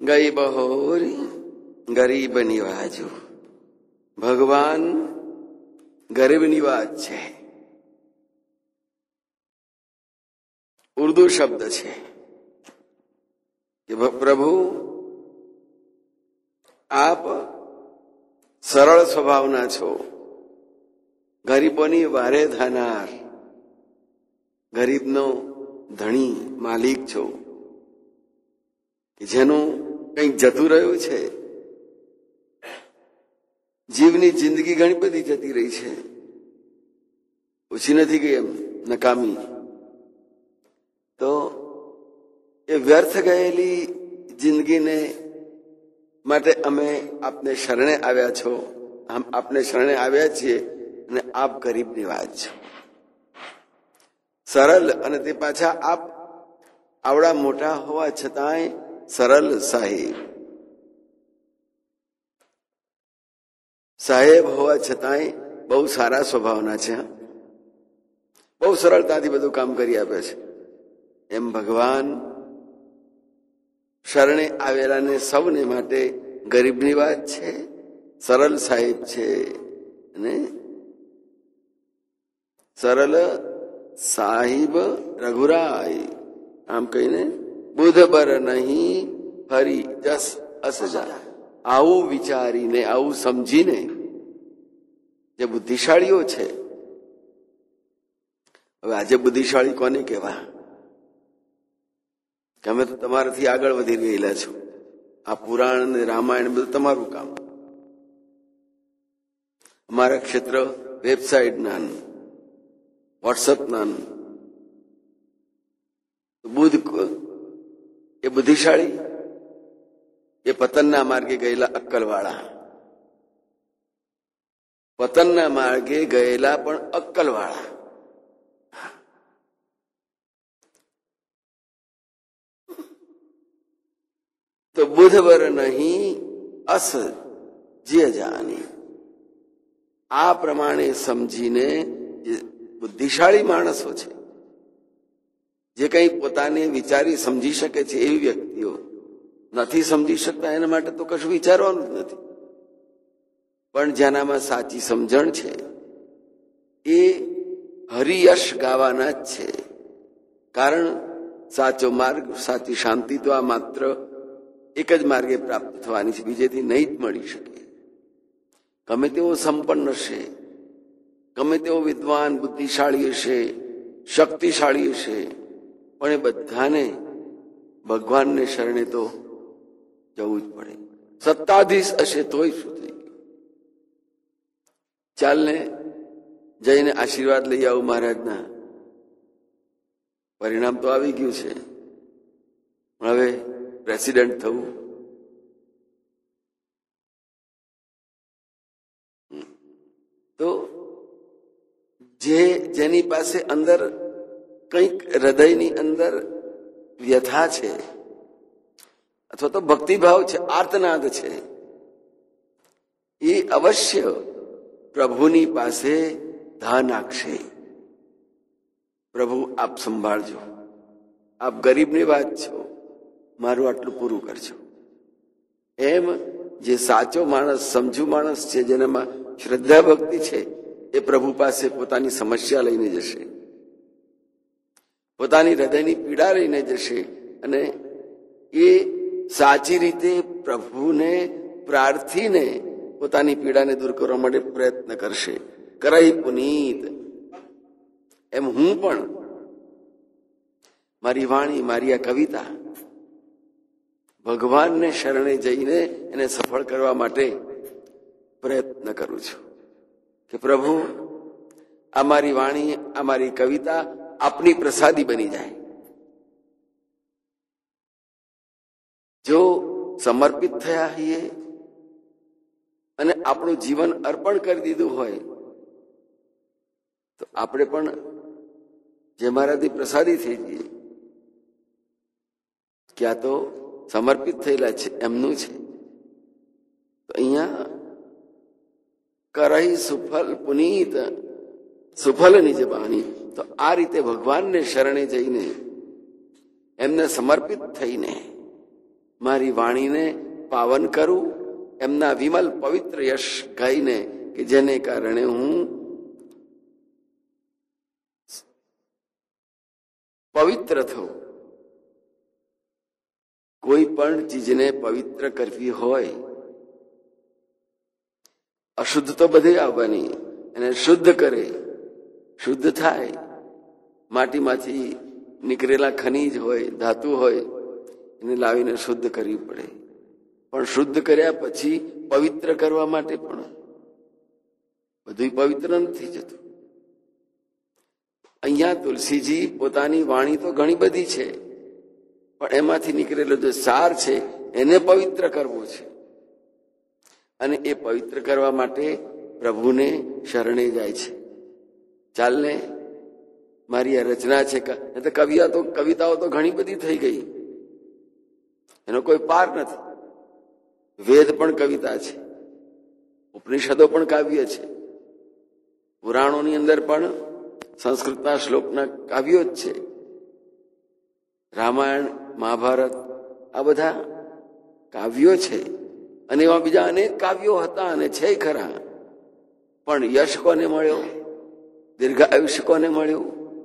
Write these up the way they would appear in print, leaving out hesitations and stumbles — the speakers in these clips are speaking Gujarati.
ગઈ બહોરી ગરીબ નિવાજો. ભગવાન ગરીબ નિવાજ છે. ઉર્દુ શબ્દ છે કે પ્રભુ આપ સરળ સ્વભાવના છો, ગરીબોની વારે થનાર, ગરીબનો ધણી માલિક છો, જેનું કંઈક જતું રહ્યું છે. જીવની જિંદગી ઘણી બધી જતી રહી છે, ઓછી નથી ગઈ, એમ નકામી. તો એ વ્યર્થ ગયેલી જિંદગીને માટે અમે આપને શરણે આવ્યા છો, આપને શરણે આવ્યા છીએ, અને આપ ગરીબ નિવાજ છો, સરળ, અને તે પાછા આપ આવડા મોટા હોવા છતાંય સરળ સાહેબ. સાહેબ હોવા છતાંય બહુ સારા સ્વભાવના છે, બહુ સરળતાથી બધું કામ કરી આપે છે. એમ ભગવાન શરણે આવેલાને સૌને માટે ગરીબની વાત છે, સરળ સાહેબ છે, અને સરળ સાહિબ રઘુરાય. આમ કહીને બુધબર નહીં ફરી જસ અસજા. આવું વિચારીને, આવું સમજીને જે બુદ્ધિશાળીઓ છે, હવે આજે બુદ્ધિશાળી કોને કહેવા? તમે તો તમારાથી આગળ વધી ગયેલા છો. આ પુરાણ અને રામાયણ બધું તમારું કામ. અમારા ક્ષેત્ર વેબસાઇટ ના, વોટ્સઅપ ના. બુદ્ધ એ બુદ્ધિશાળી, એ પતનના માર્ગે ગયેલા અક્કલવાળા, પતનના માર્ગે ગયેલા પણ અક્કલવાળા. તો બુધવર નહીં અસ જે જાની. આ પ્રમાણે સમજીને જે બુદ્ધિશાળી માણસો છે, જે કંઈ પોતાને વિચારી સમજી શકે છે, એવી વ્યક્તિઓ નથી સમજી શકતા, એના માટે તો કશું વિચારવાનું જ નથી. પણ જેનામાં સાચી સમજણ છે એ હરિયશ ગાવાના જ છે. કારણ સાચો માર્ગ, સાચી શાંતિ તો આ માત્ર એક જ માર્ગે પ્રાપ્ત થવાની છે, બીજેથી નહીં જ મળી શકે. ગમે તેવો સંપન્ન હશે, ગમે તેવો વિદ્વાન બુદ્ધિશાળી હશે, શક્તિશાળી હશે, પણ એ બધાને ભગવાનને શરણે તો જવું જ પડે. સત્તાધીશ હશે તોય શું થઈ ગયું? ચાલને જઈને આશીર્વાદ લઈ આવું મહારાજના. પરિણામ તો આવી ગયું છે, હવે પ્રેસિડેન્ટ થવું. તો જેની પાસે અંદર કંઈક હૃદયની અંદર વ્યથા છે, અથવા તો ભક્તિભાવ છે, આર્તનાદ છે, એ અવશ્ય પ્રભુની પાસે ધા નાખશે. પ્રભુ આપ સંભાળજો, આપ ગરીબની વાત છો, મારું આટલું પૂરું કરજો. એમ જે સાચો માણસ, સમજુ માણસ છે, જેનામાં શ્રદ્ધા ભક્તિ છે, એ પ્રભુ પાસે પોતાની સમસ્યા લઈને જશે, પોતાની હૃદયની પીડા લઈને જશે, અને એ સાચી રીતે પ્રભુને પ્રાર્થીને પોતાની પીડાને દૂર કરવા માટે પ્રયત્ન કરશે. કરાઈ પુનીત. એમ હું પણ મારી વાણી, મારી આ કવિતા ભગવાનને શરણે જઈને એને સફળ કરવા માટે પ્રયત્ન કરું છું કે પ્રભુ આ મારી વાણી, આ મારી કવિતા આપની પ્રસાદી બની જાય. જો સમર્પિત થયા હોઈએ અને આપણું જીવન અર્પણ કરી દીધું હોય તો આપણે પણ જે મારાથી પ્રસાદી થઈ જઈએ, ક્યાં તો સમર્પિત થયેલા છે એમનું છે. તો અહીંયા કરહી સુફલ પુનીત, સુફલની જે વાણી, તો આ રીતે ભગવાનને શરણે જઈને, એમને સમર્પિત થઈને મારી વાણીને પાવન કરું, એમના વિમલ પવિત્ર યશ ગાઈને કે જેને કારણે હું પવિત્ર થઉં. કોઈ પણ ચીજને પવિત્ર કરવી હોય, અશુદ્ધ તો બધે આવવાની, એને શુદ્ધ કરે, શુદ્ધ થાય. માટીમાંથી નીકળેલા ખનીજ હોય, ધાતુ હોય, એને લાવીને શુદ્ધ કરવી પડે. પણ શુદ્ધ કર્યા પછી પવિત્ર કરવા માટે પણ બધું પવિત્ર નથી જતું. અહીંયા તુલસીજી પોતાની વાણી તો ઘણી બધી છે, પણ એમાંથી નીકળેલો જે સાર છે એને પવિત્ર કરવો છે. અને એ પવિત્ર કરવા માટે પ્રભુને શરણે જાય છે. ચાલને, મારી આ રચના છે. કવિતાઓ તો ઘણી બધી થઈ ગઈ, એનો કોઈ પાર નથી. વેદ પણ કવિતા છે, ઉપનિષદો પણ કાવ્ય છે, પુરાણોની અંદર પણ સંસ્કૃતના શ્લોકના કાવ્યો જ છે. રામાયણ, મહાભારત આ બધા કાવ્યો છે. અને એવા બીજા અનેક કાવ્યો હતા અને છે ખરા. પણ યશ કોને મળ્યો? દીર્ઘાયુષ્ય કોને મળ્યું?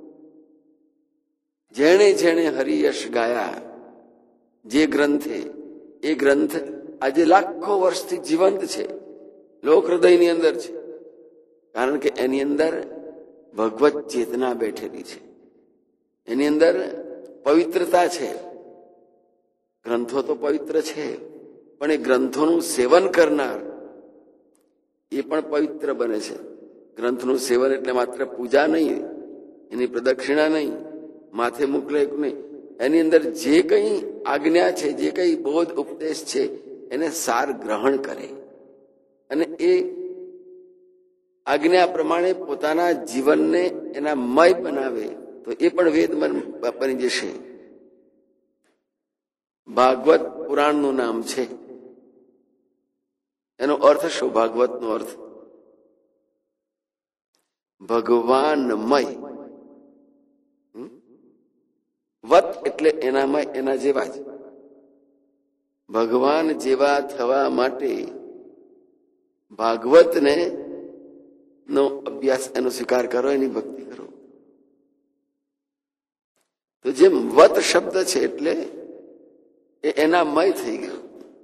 જેણે જેણે હરિયશ ગાયા, જે ગ્રંથે, એ ગ્રંથ આજે લાખો વર્ષથી જીવંત છે, લોક હૃદયની અંદર છે. કારણ કે એની અંદર ભગવત ચેતના બેઠેલી છે, એની અંદર પવિત્રતા છે. ગ્રંથો તો પવિત્ર છે, પણ એ ગ્રંથોનું સેવન કરનાર એ પણ પવિત્ર બને છે. ગ્રંથનું સેવન એટલે માત્ર પૂજા નહીં, એની પ્રદક્ષિણા નહીં, માથે મોકલે નહીં. એની અંદર જે કંઈ આજ્ઞા છે, જે કંઈ બોધ ઉપદેશ છે, એને સાર ગ્રહણ કરે અને એ આજ્ઞા પ્રમાણે પોતાના જીવનને એના મય બનાવે, તો એ પણ વેદ બની જશે. ભાગવત પુરાણનું નામ છે. એનો અર્થ શું? ભાગવતનો અર્થ ભગવાનમય. વત એટલે એનામય, એના જેવા જ. ભગવાન જેવા થવા માટે ભાગવતને નો અભ્યાસ, એનો સ્વીકાર કરો, એની ભક્તિ કરો. તો જેમ વત શબ્દ છે એટલે એ એનામય થઈ ગયો.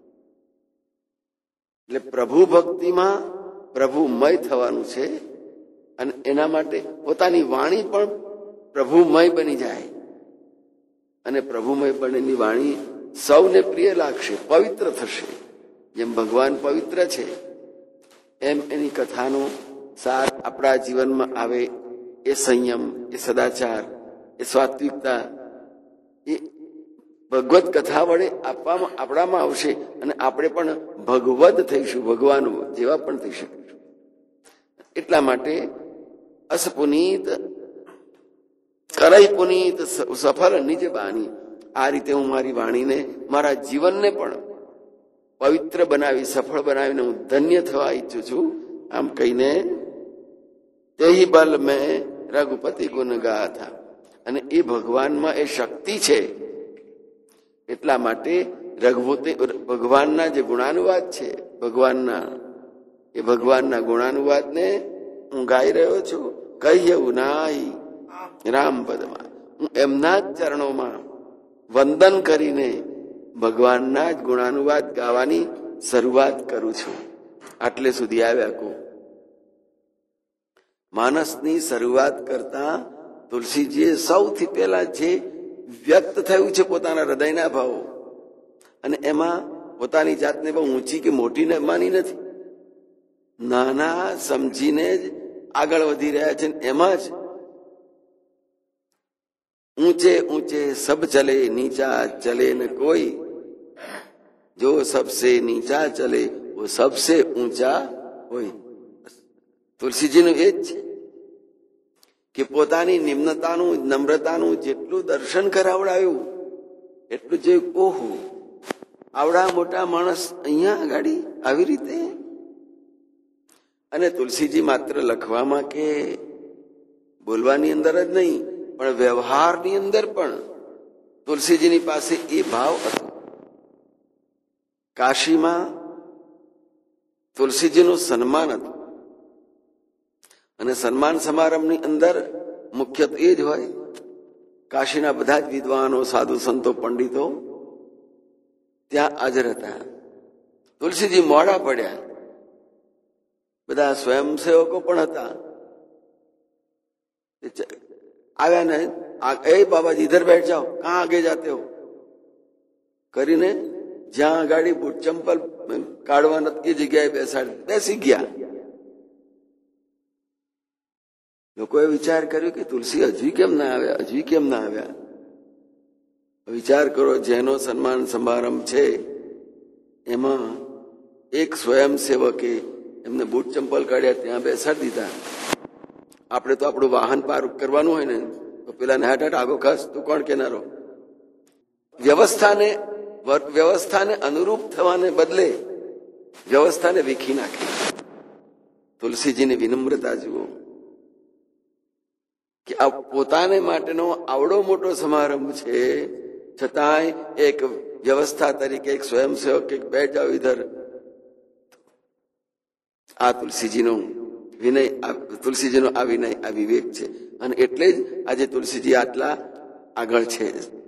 એટલે પ્રભુ ભક્તિમાં પ્રભુમય થવાનું છે. અને એના માટે પોતાની વાણી પણ પ્રભુમય બની જાય. અને પ્રભુમય બનેલી વાણી સૌને પ્રિય લાગશે, પવિત્ર થશે. જેમ ભગવાન પવિત્ર છે, એમ એની કથાનો સાર આપણા જીવનમાં આવે. એ સંયમ, એ સદાચાર, એ સાત્વિકતા, એ ભગવત કથા વડે આપણામાં આવશે. અને આપણે પણ ભગવદ થઈશું, ભગવાન જેવા પણ થઈ શકીશું. એટલા માટે અસ પુનીત કરઈ પુનીત સફળ નિજ બાની. આ રીતે હું મારી વાણીને, મારા જીવનને પણ પવિત્ર બનાવી, સફળ બનાવીને હું ધન્ય થવા ઈચ્છું છું. આમ કહીને તેહી બલ મેં રઘુપતિ ગુણ ગાથા. અને એ ભગવાનમાં એ શક્તિ છે. એટલા માટે ભગવાનના જે ગુણાનુવાદ છે, ભગવાનના ગુણાનુવાદને હું ગાઈ રહ્યો છું. કહ્યું નાહી રામ પદમાં, હું એમના જ ચરણોમાં વંદન કરીને ભગવાનના જ ગુણાનુવાદ ગાવાની શરૂઆત કરું છું. આટલે સુધી આવ્યા કો. માનસની શરૂઆત કરતા તુલસીજીએ સૌથી પહેલા જે વ્યક્ત થયું છે પોતાના હૃદયના ભાવો, અને એમાં પોતાની જાતને બહુ ઊંચી કે મોટી માની નથી, નાના સમજીને જ આગળ વધી રહ્યા છે. એમાં જ ઊંચે ઊંચે સબ ચલે, નીચા ચલે ન કોઈ, જો સબસે નીચા ચલે वो सबसे ऊंचा હોય. તુલસીજીનું એ જ છે કે પોતાની નિમ્નતાનું, નમ્રતાનું જેટલું દર્શન કરાવડાયું એટલું જે ઓહો, આવડા મોટા માણસ અહીંયા આગળ આવી રીતે. અને તુલસીજી માત્ર લખવામાં કે બોલવાની અંદર જ નહીં, પણ વ્યવહારની અંદર પણ તુલસીજીની પાસે એ ભાવ હતો. કાશીમાં તુલસીજીનું સન્માન હતું અને સન્માન સમારંભની અંદર મુખ્યત્વે એ જ હોય. કાશીના બધા જ વિદ્વાનો, સાધુ સંતો, પંડિતો ત્યાં હાજર હતા. તુલસીજી મોડા પડ્યા. બધા સ્વયંસેવકો પણ હતા. આવ્યા ને, એ બાબાજી ઇધર બેઠ જાઓ, કાં આગે જાતે હો કરીને જ્યાં ગાડી બૂટ ચંપલ કાઢવા નથી એ જગ્યાએ બેસી ગયા. લોકોએ વિચાર કર્યો કે તુલસી હજી કેમ ના આવ્યા, હજી કેમ ના આવ્યા. વિચાર કરો, જેનો સન્માન સમારંભ છે એમાં એક સ્વયંસેવકે એમને બૂટ ચંપલ કાઢ્યા, ત્યાં બેસાડી દીધા. આપણે તો આપણું વાહન પાર કરવાનું હોય ને તો પેલા હાટ હાટ આગો ખાસ તું કોણ કેનારો. વ્યવસ્થાને અનુરૂપ થવાને બદલે વ્યવસ્થાને વીખી નાખે. તુલસીજીની વિનમ્રતા જુઓ કે આ પોતાને માટેનો આવડો મોટો સમારંભ છે, છતાંય એક વ્યવસ્થા તરીકે એક સ્વયંસેવક એક બેઠ જાવ ઇધર. આ તુલસીજીનો વિનય, તુલસીજીનો આ વિનય, આ વિવેક છે. અને એટલે જ આજે તુલસીજી આટલા આગળ છે.